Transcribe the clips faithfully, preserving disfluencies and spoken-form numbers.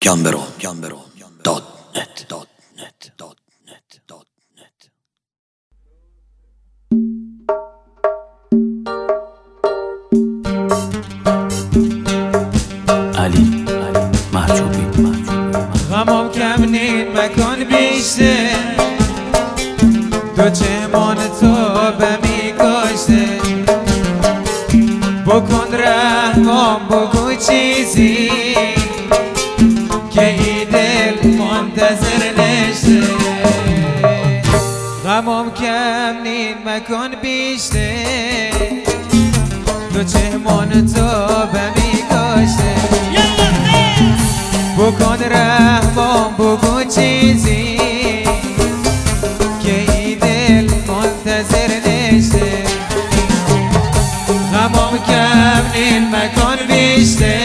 گمبرو گمبرو دات نت دات نت دات نت دات نت. علی محجوبی غمام کم نین مکان بیشته، دو چشمان تو بمی کشته. بکن رحمام بگو چیزی که ای دل منتظر نشته. غمام کم نین مکان بیشته، دو چشمان تو بمی کشته. بکن رحمام بگو چیزی که ای دل منتظر نشته. غمام کم نین مکان بیشته،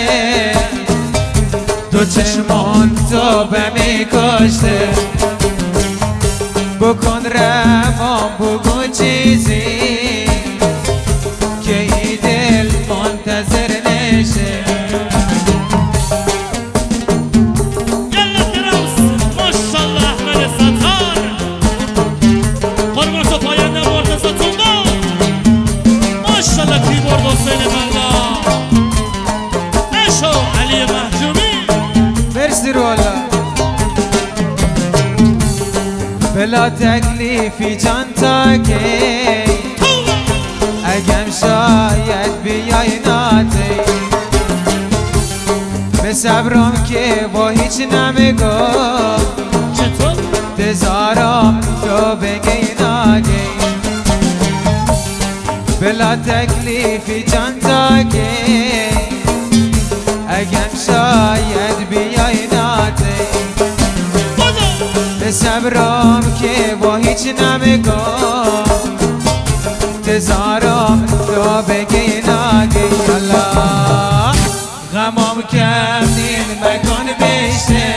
دو چشمان تو بمی کشته. بکن رحمام بگو چیزی که ای دل منتظر نشته. بلا تکلیفی جان تا که اگم شاید بیای ناتی. به صبرم که با هیچ نمیگو، تزارم تو بگی ناگی. بلا تکلیفی جان تا که اگم شاید بیای ناتی. به صبرم که با هیچ نمیگم، تزارم تو بگی ناگی. الله غمام کم نین مکان بیشته،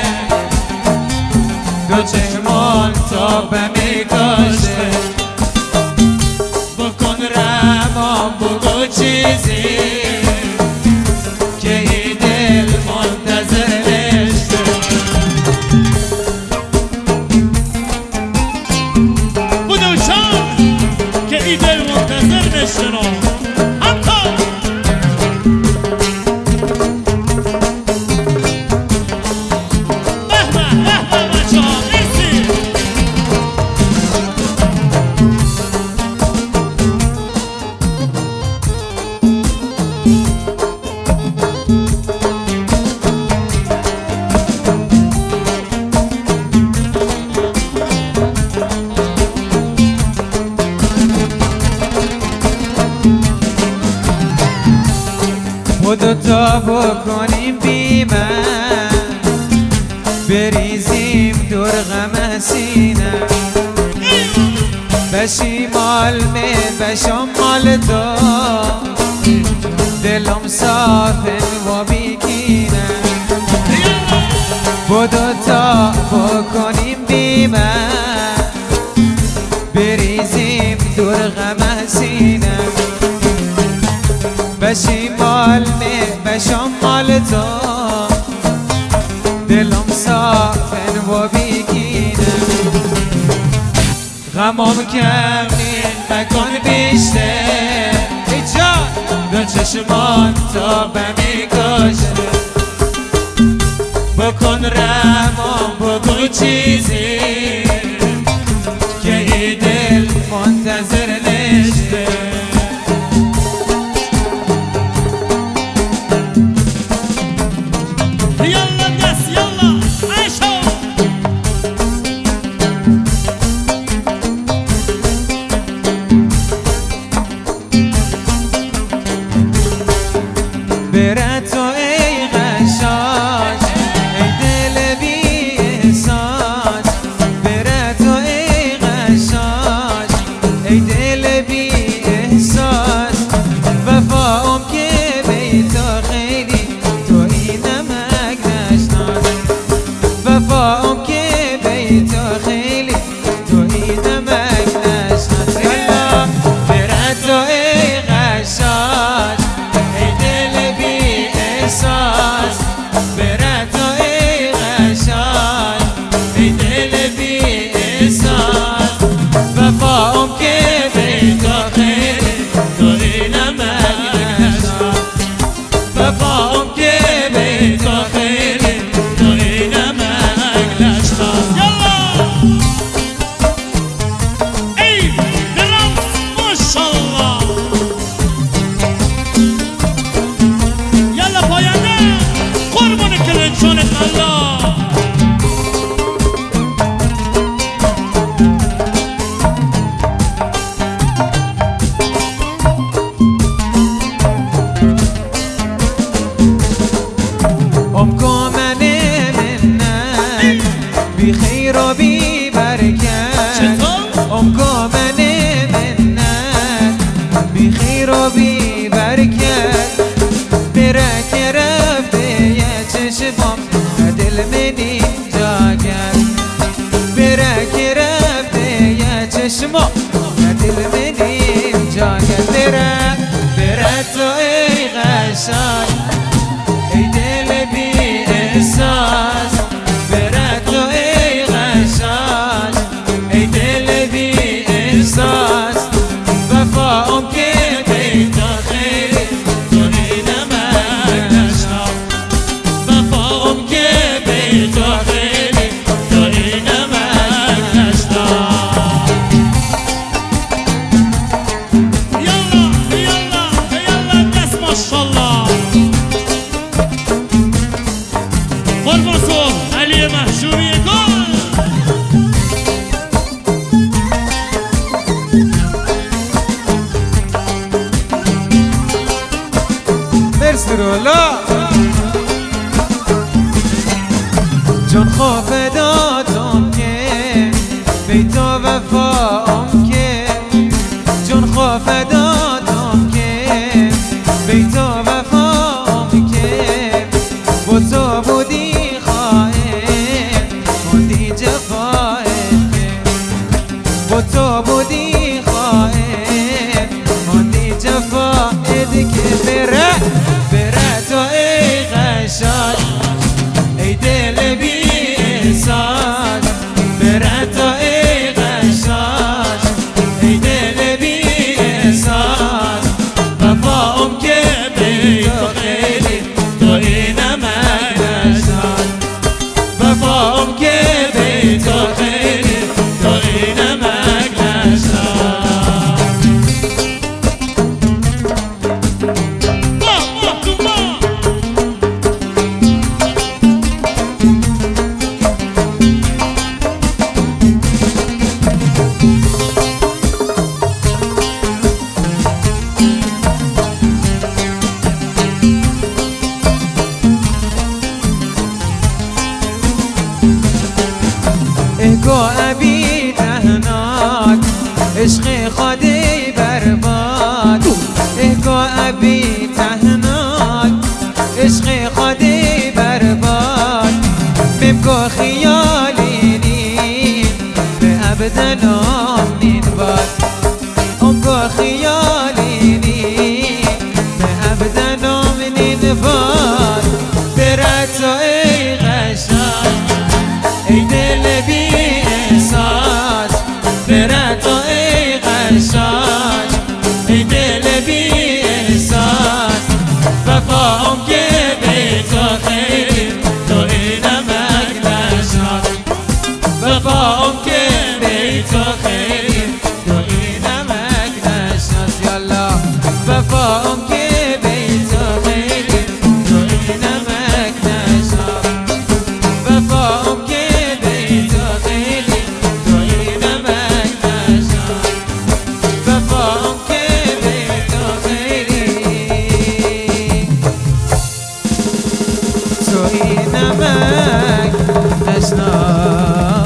دو چشمان تو بمی کشته. بکن رحمام بگو چیزی که ای دل منتظر نشته. خودو تا بکنیم بی من، بریزیم دور غم سینه. بشی مال من بشم مال تو، دلم صافن و بیکینه. خودو تا بکنیم بی من، بریزیم دور غم سینه. بشی مال من بشم مال تو، دلم صافن و بیکینه. غمام کم نین مکان بیشته، ای جان دو چشمان تو بمی کشته. بکن رحمام بگو چیزی که ای دل منتظر نشته. بره تو ای قشاش، ای دل بی احساس، تو علی محشومی گل مرسی رولا جان خواب دادم که بیتا وفام که جان خواب دادم که بیتا وفام که با تو بودی خواهد موندی جفاهد با تو بودی خواهد موندی جفاهد که بره بره تو ای قشنگ ای دل بی احساس بره تو ای قشنگ ای دل بی احساس وفام که بی تو خیلی تو اینمک نشد وفام که بی تو خیلی تو اینمک نشد اگو ابی تهناک عشق خودی برباد اگو ابی تهناک عشق خودی برباد ببگو خیالی نی به ابدنام نین باد امگو خیالی نی به ابدنام نین باد بره تو ای قشنگ ای دل بی احساس بره تو ای قشنگ ای دل بی احساس وفام که بی تو خیلی تو اینمک نشد وفام که بی تو خیلی تو اینمک نشد یالا وفام که بی تو خیلی تو اینمک نشد وفام که بی تو خیلی تو اینمک نشد وفام که بی تو خیلی تو اینمک نشد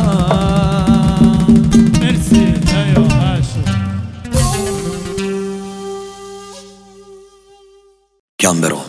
مرسی ایو محشوم Gambero